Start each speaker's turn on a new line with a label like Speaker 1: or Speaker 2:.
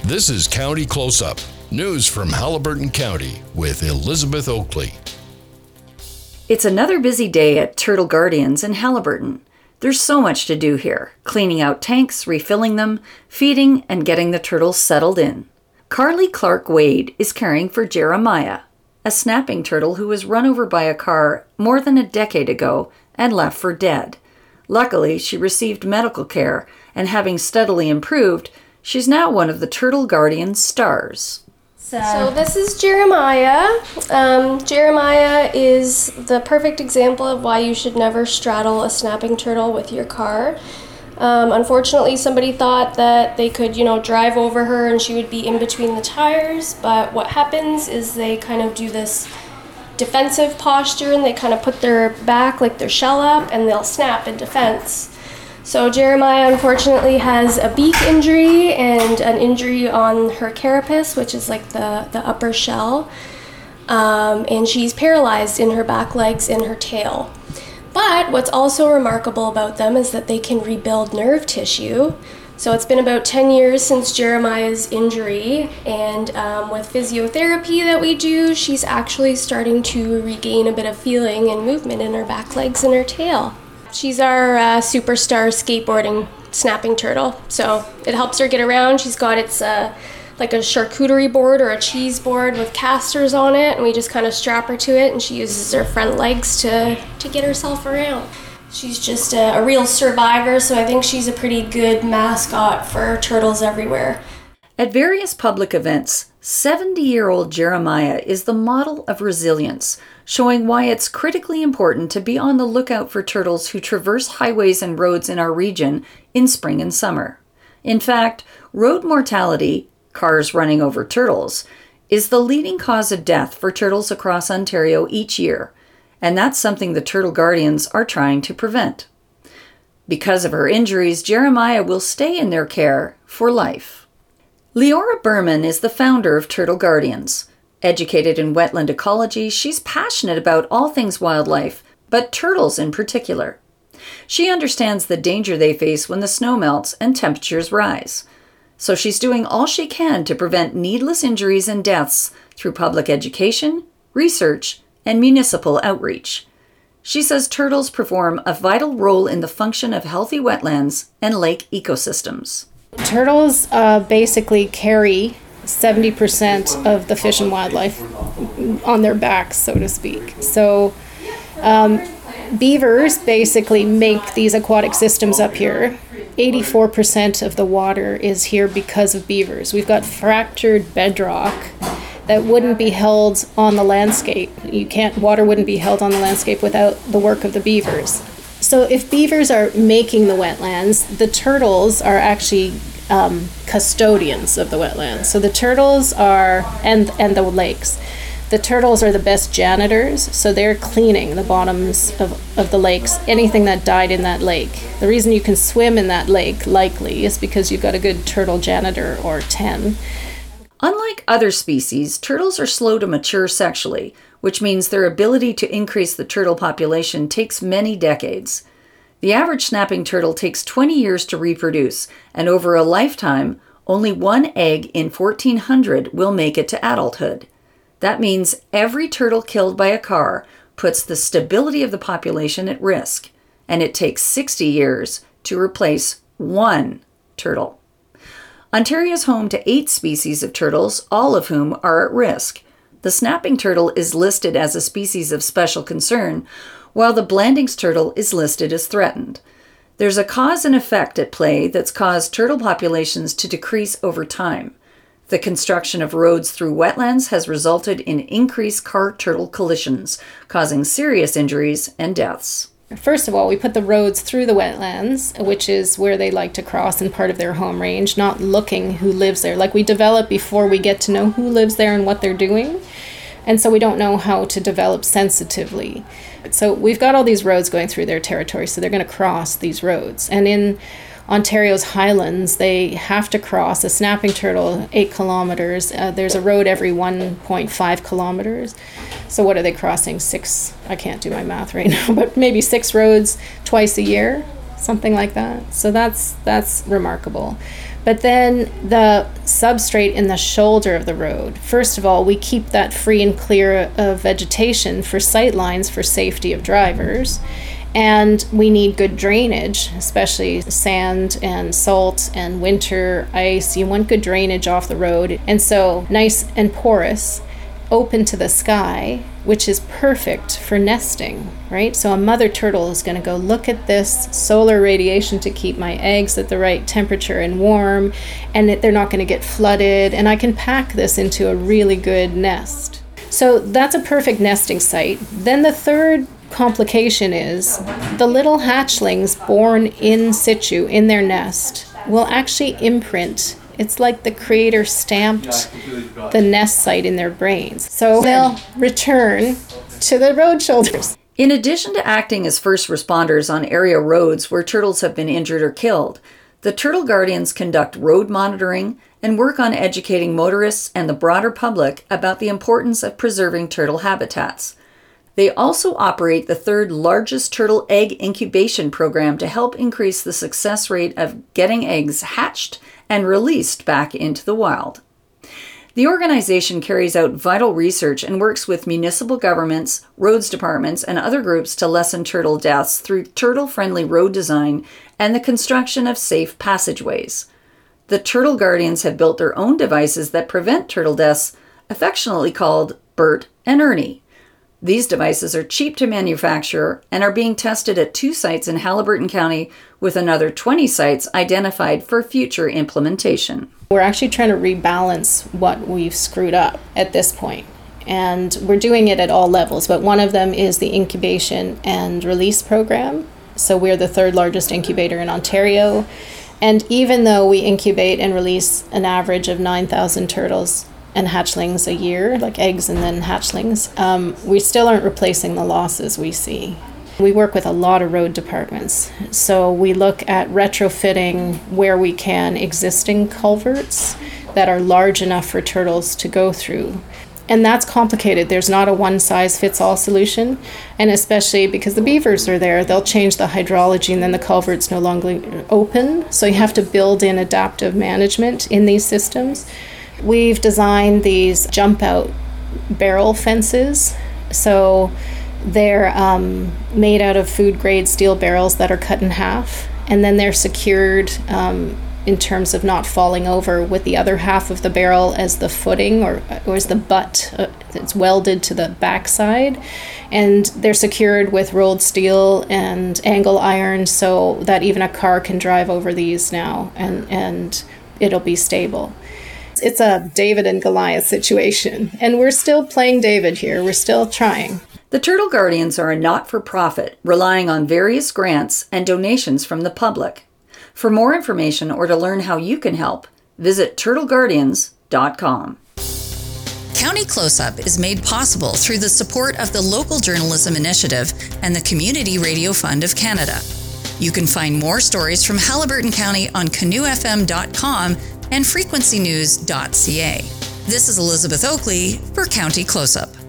Speaker 1: This is County Close-Up, news from Haliburton County with Elizabeth Oakley.
Speaker 2: It's another busy day at Turtle Guardians in Haliburton. There's so much to do here, cleaning out tanks, refilling them, feeding, and getting the turtles settled in. Carly Clark Wade is caring for Jeremiah, a snapping turtle who was run over by a car more than a decade ago and left for dead. Luckily, she received medical care, and having steadily improved, she's now one of the Turtle Guardians' stars.
Speaker 3: So this is Jeremiah. Jeremiah is the perfect example of why you should never straddle a snapping turtle with your car. Unfortunately, somebody thought that they could, drive over her and she would be in between the tires, but what happens is they kind of do this defensive posture and they kind of put their back, like their shell up, and they'll snap in defense. So Jeremiah unfortunately has a beak injury and an injury on her carapace, which is like the upper shell, and she's paralyzed in her back legs and her tail. But what's also remarkable about them is that they can rebuild nerve tissue. So it's been about 10 years since Jeremiah's injury, and with physiotherapy that we do, she's actually starting to regain a bit of feeling and movement in her back legs and her tail. She's our superstar skateboarding snapping turtle, so it helps her get around. She's got like a charcuterie board or a cheese board with casters on it, and we just kind of strap her to it, and she uses her front legs to get herself around. She's just a real survivor, so I think she's a pretty good mascot for turtles everywhere.
Speaker 2: At various public events, 70-year-old Jeremiah is the model of resilience, showing why it's critically important to be on the lookout for turtles who traverse highways and roads in our region in spring and summer. In fact, road mortality, cars running over turtles, is the leading cause of death for turtles across Ontario each year, and that's something the Turtle Guardians are trying to prevent. Because of her injuries, Jeremiah will stay in their care for life. Leora Berman is the founder of Turtle Guardians. Educated in wetland ecology, she's passionate about all things wildlife, but turtles in particular. She understands the danger they face when the snow melts and temperatures rise. So she's doing all she can to prevent needless injuries and deaths through public education, research, and municipal outreach. She says turtles perform a vital role in the function of healthy wetlands and lake ecosystems.
Speaker 4: Turtles basically carry 70% of the fish and wildlife on their backs, so to speak. So beavers basically make these aquatic systems up here. 84% of the water is here because of beavers. We've got fractured bedrock that wouldn't be held on the landscape. Water wouldn't be held on the landscape without the work of the beavers. So if beavers are making the wetlands, the turtles are actually custodians of the wetlands. So the turtles are, and the lakes. The turtles are the best janitors, so they're cleaning the bottoms of the lakes, anything that died in that lake. The reason you can swim in that lake, likely, is because you've got a good turtle janitor or 10.
Speaker 2: Unlike other species, turtles are slow to mature sexually, which means their ability to increase the turtle population takes many decades. The average snapping turtle takes 20 years to reproduce, and over a lifetime, only one egg in 1,400 will make it to adulthood. That means every turtle killed by a car puts the stability of the population at risk, and it takes 60 years to replace one turtle. Ontario is home to 8 species of turtles, all of whom are at risk. The snapping turtle is listed as a species of special concern, while the Blandings turtle is listed as threatened. There's a cause and effect at play that's caused turtle populations to decrease over time. The construction of roads through wetlands has resulted in increased car-turtle collisions, causing serious injuries and deaths.
Speaker 4: First of all, we put the roads through the wetlands, which is where they like to cross in part of their home range, not looking who lives there. Like, we develop before we get to know who lives there and what they're doing. And so we don't know how to develop sensitively. So we've got all these roads going through their territory, so they're going to cross these roads. And in Ontario's highlands, they have to cross a snapping turtle 8 kilometers. There's a road every 1.5 kilometers. So what are they crossing? 6, I can't do my math right now, but maybe 6 roads twice a year, something like that. So that's remarkable. But then the substrate in the shoulder of the road, first of all, we keep that free and clear of vegetation for sight lines for safety of drivers. And we need good drainage, especially sand and salt and winter ice. You want good drainage off the road. And so nice and porous, open to the sky, which is perfect for nesting, right? So a mother turtle is going to go, look at this solar radiation to keep my eggs at the right temperature and warm, and they're not going to get flooded, and I can pack this into a really good nest. So that's a perfect nesting site. Then the third complication is the little hatchlings born in situ in their nest will actually imprint. It's like the creator stamped the nest site in their brains. So they'll return to the road shoulders.
Speaker 2: In addition to acting as first responders on area roads where turtles have been injured or killed, the Turtle Guardians conduct road monitoring and work on educating motorists and the broader public about the importance of preserving turtle habitats. They also operate the third largest turtle egg incubation program to help increase the success rate of getting eggs hatched and released back into the wild. The organization carries out vital research and works with municipal governments, roads departments, and other groups to lessen turtle deaths through turtle-friendly road design and the construction of safe passageways. The Turtle Guardians have built their own devices that prevent turtle deaths, affectionately called Bert and Ernie. These devices are cheap to manufacture and are being tested at 2 sites in Haliburton County, with another 20 sites identified for future implementation.
Speaker 4: We're actually trying to rebalance what we've screwed up at this point. And we're doing it at all levels, but one of them is the incubation and release program. So we're the third largest incubator in Ontario. And even though we incubate and release an average of 9,000 turtles and hatchlings a year, like eggs and then hatchlings, we still aren't replacing the losses we see. We work with a lot of road departments. So we look at retrofitting where we can existing culverts that are large enough for turtles to go through. And that's complicated. There's not a one-size-fits-all solution. And especially because the beavers are there, they'll change the hydrology and then the culvert's no longer open. So you have to build in adaptive management in these systems. We've designed these jump-out barrel fences. So they're made out of food-grade steel barrels that are cut in half. And then they're secured in terms of not falling over with the other half of the barrel as the footing or as the butt. It's welded to the backside. And they're secured with rolled steel and angle iron so that even a car can drive over these now and it'll be stable. It's a David and Goliath situation. And we're still playing David here. We're still trying.
Speaker 2: The Turtle Guardians are a not-for-profit, relying on various grants and donations from the public. For more information or to learn how you can help, visit turtleguardians.com.
Speaker 5: County Close-Up is made possible through the support of the Local Journalism Initiative and the Community Radio Fund of Canada. You can find more stories from Haliburton County on canoefm.com and frequencynews.ca. This is Elizabeth Oakley for County Close-Up.